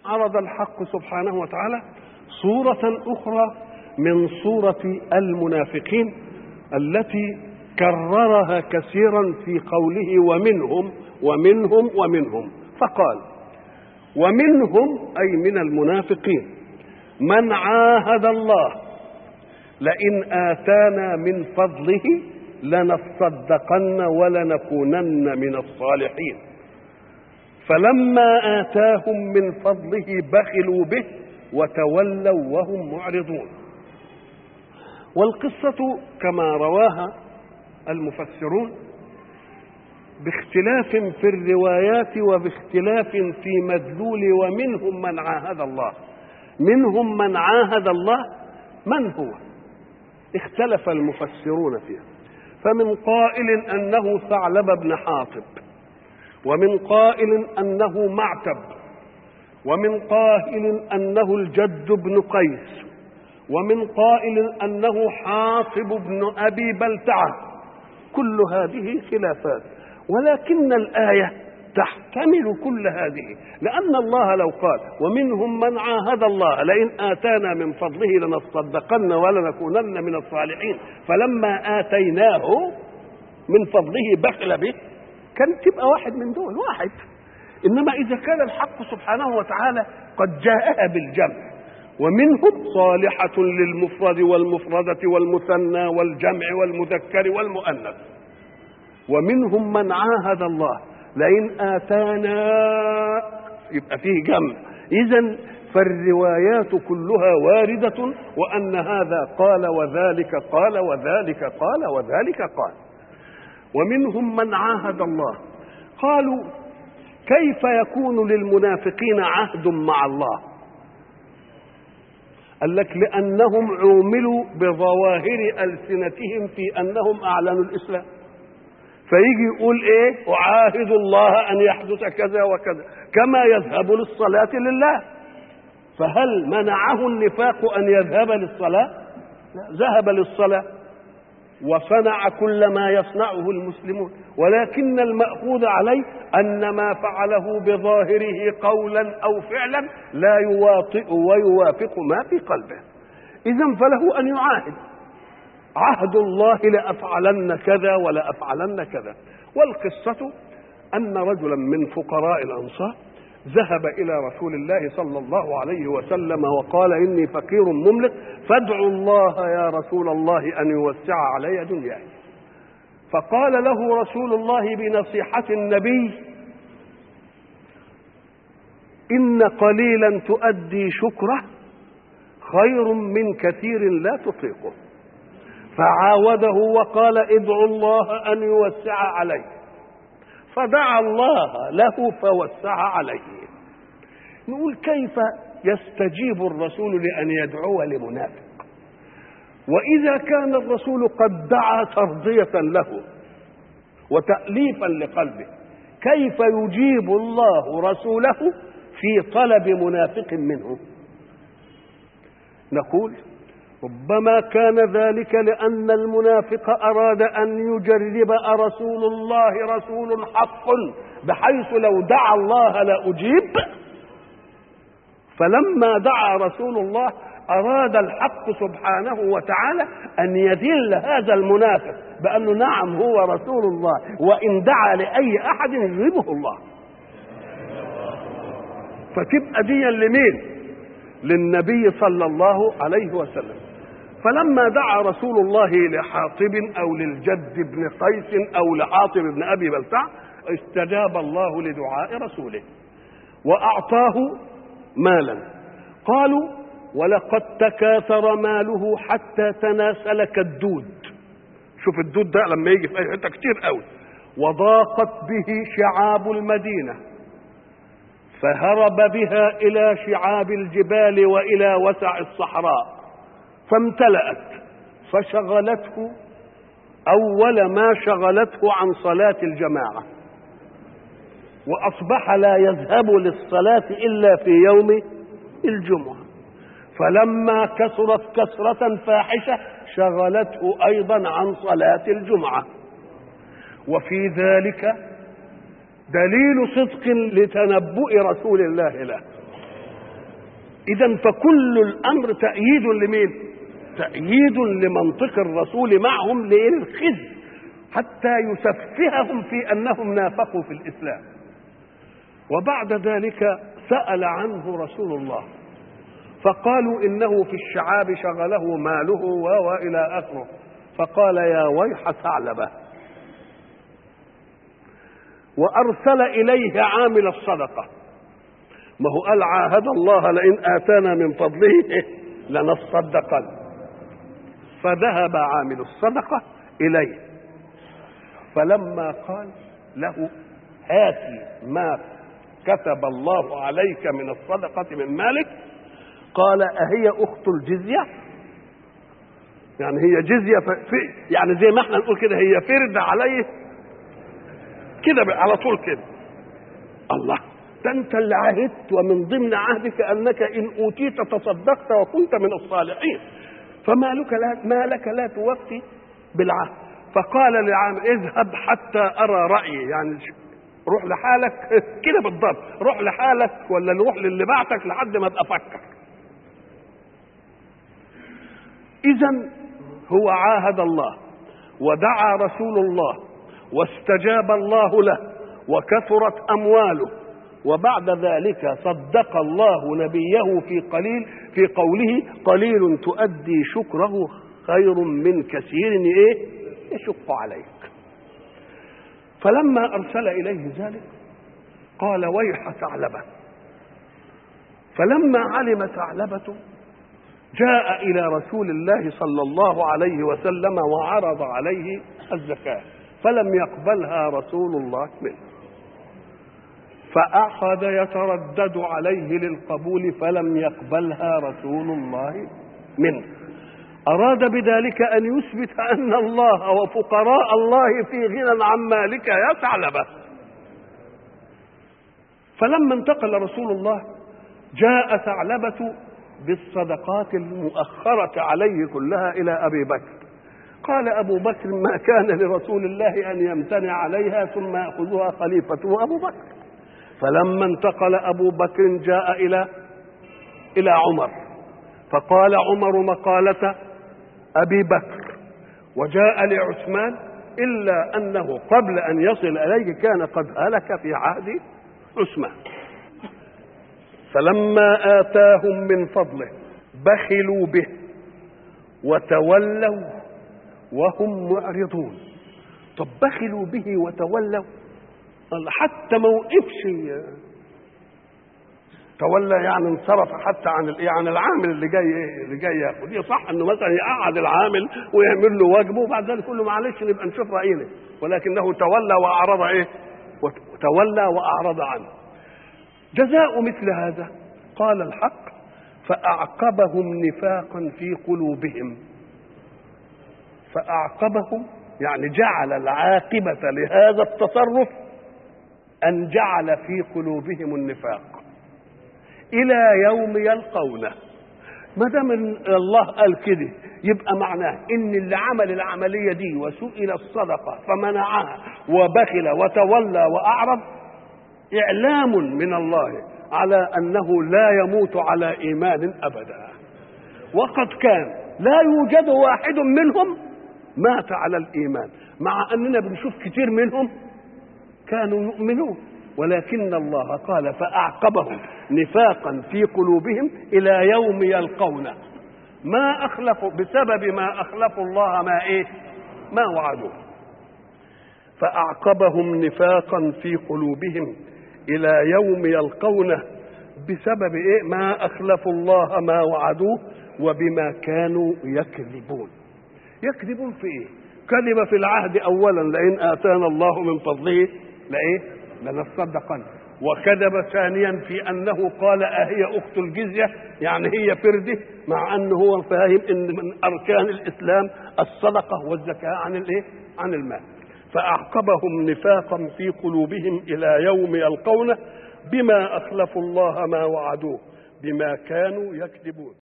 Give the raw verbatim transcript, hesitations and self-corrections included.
عرض الحق سبحانه وتعالى صورة أخرى من صورة المنافقين التي كررها كثيرا في قوله ومنهم ومنهم ومنهم، فقال ومنهم أي من المنافقين من عاهد الله لئن آتانا من فضله لنصدقن ولنكونن من الصالحين، فلما آتاهم من فضله بخلوا به وتولوا وهم معرضون. والقصة كما رواها المفسرون باختلاف في الروايات وباختلاف في مدلول ومنهم من عاهد الله. منهم من عاهد الله من هو؟ اختلف المفسرون فيها، فمن قائل أنه ثعلب بن حاطب، ومن قائل أنه معتب، ومن قائل أنه الجد بن قيس، ومن قائل أنه حاطب بن أبي بلتعة. كل هذه خلافات، ولكن الآية تحتمل كل هذه، لأن الله لو قال ومنهم من عاهد الله لئن آتانا من فضله لنصدقن ولنكونن من الصالحين فلما آتيناه من فضله بخل به، كان تبقى واحد من دول واحد. إنما إذا كان الحق سبحانه وتعالى قد جاءها بالجمع، ومنهم صالحة للمفرد والمفردة والمثنى والجمع والمذكر والمؤنث، ومنهم من عاهد الله لئن آتانا، يبقى فيه جمع. إذن فالروايات كلها واردة، وأن هذا قال وذلك قال وذلك قال وذلك قال. ومنهم من عاهد الله. قالوا كيف يكون للمنافقين عهد مع الله؟ قال لك لأنهم عوملوا بظواهر ألسنتهم في أنهم أعلنوا الإسلام، فيجي يقول ايه أعاهد الله أن يحدث كذا وكذا كما يذهب للصلاة لله، فهل منعه النفاق أن يذهب للصلاة؟ لا، ذهب للصلاة وصنع كل ما يصنعه المسلمون، ولكن المأخوذ عليه أن ما فعله بظاهره قولا أو فعلا لا يواطئ ويوافق ما في قلبه. إذن فله أن يعاهد عهد الله لأفعلن كذا ولا أفعلن كذا. والقصة أن رجلا من فقراء الأنصار ذهب إلى رسول الله صلى الله عليه وسلم وقال إني فقير مملك فادعوا الله يا رسول الله أن يوسع علي دنياي. فقال له رسول الله بنصيحة النبي إن قليلا تؤدي شكره خير من كثير لا تطيقه. فعاوده وقال ادعوا الله أن يوسع عليه، فدعا الله له فوسع عليه. نقول كيف يستجيب الرسول لأن يدعو لمنافق؟ وإذا كان الرسول قد دعا ترضية له وتأليفا لقلبه، كيف يجيب الله رسوله في طلب منافق منه؟ نقول ربما كان ذلك لأن المنافق أراد أن يجرب رسول الله رسول حق بحيث لو دعا الله لأجيب، فلما دعا رسول الله أراد الحق سبحانه وتعالى أن يذل هذا المنافق بأنه نعم هو رسول الله، وإن دعا لأي أحد يجيبه الله. فتبقى دي لمين؟ للنبي صلى الله عليه وسلم. فلما دعا رسول الله لحاطب أو للجد بن قيس أو لحاطب بن أبي بلتع استجاب الله لدعاء رسوله وأعطاه مالا. قالوا ولقد تكاثر ماله حتى تناسل كالدود. شوف الدود ده لما يجي في أي حتة كتير قوي. وضاقت به شعاب المدينة فهرب بها إلى شعاب الجبال وإلى وسع الصحراء فامتلأت فشغلته أول ما شغلته عن صلاة الجماعة، وأصبح لا يذهب للصلاة إلا في يوم الجمعة. فلما كثرت كثرة فاحشة شغلته أيضا عن صلاة الجمعة. وفي ذلك دليل صدق لتنبؤ رسول الله له، إذن فكل الأمر تأييد لمين؟ تأييد لمنطق الرسول معهم للخزي حتى يسفههم في أنهم نافقوا في الإسلام. وبعد ذلك سأل عنه رسول الله فقالوا إنه في الشعاب شغله ماله وإلى آخره، فقال يا ويح ثعلبة، وأرسل إليه عامل الصدقة. ما هو قال عاهد الله لئن آتانا من فضله لنصدقن، فذهب عامل الصدقة إليه، فلما قال له هاتي ما كتب الله عليك من الصدقة من مالك، قال أهي أخت الجزية؟ يعني هي جزية في يعني زي ما احنا نقول كده هي فرد عليه كده على طول كده. الله، ده انت اللي عهدت ومن ضمن عهدك انك ان اوتيت تصدقت وكنت من الصالحين، فما لك لا ما لك لا توفي بالعهد. فقال للعامل اذهب حتى ارى رايي، يعني روح لحالك كده بالضبط، روح لحالك ولا نروح للي بعتك لحد ما افكر. اذا هو عاهد الله ودعا رسول الله واستجاب الله له وكثرت امواله، وبعد ذلك صدق الله نبيه في قليل في قوله قليل تؤدي شكره خير من كثير ايه يشق عليك. فلما ارسل اليه ذلك قال ويح ثعلبة، فلما علم ثعلبة جاء الى رسول الله صلى الله عليه وسلم وعرض عليه الزكاة فلم يقبلها رسول الله منه، فأخذ يتردد عليه للقبول فلم يقبلها رسول الله منه. أراد بذلك أن يثبت أن الله وفقراء الله في غنى عن مالك يا ثعلبة. فلما انتقل رسول الله جاء ثعلبة بالصدقات المؤخرة عليه كلها إلى أبي بكر. قال أبو بكر ما كان لرسول الله أن يمتنع عليها ثم يأخذها خليفته أبو بكر. فلما انتقل أبو بكر جاء إلى إلى عمر، فقال عمر مقالة أبي بكر، وجاء لعثمان إلا أنه قبل أن يصل إليه كان قد هلك في عهد عثمان. فلما آتاهم من فضله بخلوا به وتولوا وهم معرضون. طب بخلوا به وتولوا، حتى ما وقفش تولى يعني انصرف حتى عن عن العامل اللي جاي اللي جاي ياخد. دي صح انه مثلا يقعد العامل ويعمل له واجبه وبعد ذلك يقول له معلش نبقى نشوف راينا، ولكنه تولى واعرض ايه؟ وتولى واعرض عنه. جزاء مثل هذا قال الحق فأعقبهم نفاقا في قلوبهم. فأعقبهم يعني جعل العاقبة لهذا التصرف أن جعل في قلوبهم النفاق إلى يوم يلقونه. ما دام الله قال كده يبقى معناه إن اللي عمل العملية دي وسئل الصدقة فمنعها وبخل وتولى وأعرض إعلام من الله على أنه لا يموت على إيمان أبدا. وقد كان لا يوجد واحد منهم مات على الإيمان، مع أننا بنشوف كتير منهم كانوا يؤمنون، ولكن الله قال فأعقبهم نفاقا في قلوبهم إلى يوم يلقونه ما أخلفوا بسبب ما أخلفوا الله ما إيه ما وعدوه. فأعقبهم نفاقا في قلوبهم إلى يوم يلقونه بسبب إيه ما أخلفوا الله ما وعدوه وبما كانوا يكذبون. يكذبون في إيه؟ كذب في العهد أولا لئن آتانا الله من فضله لإيه لنصدقن، وكذب ثانيا في أنه قال أهي أخت الجزية يعني هي فرده، مع أنه هو فاهم أن من أركان الإسلام الصدقة والزكاة عن الإيه عن المال. فأعقبهم نفاقا في قلوبهم إلى يوم يلقونه بما أخلفوا الله ما وعدوه بما كانوا يكذبون.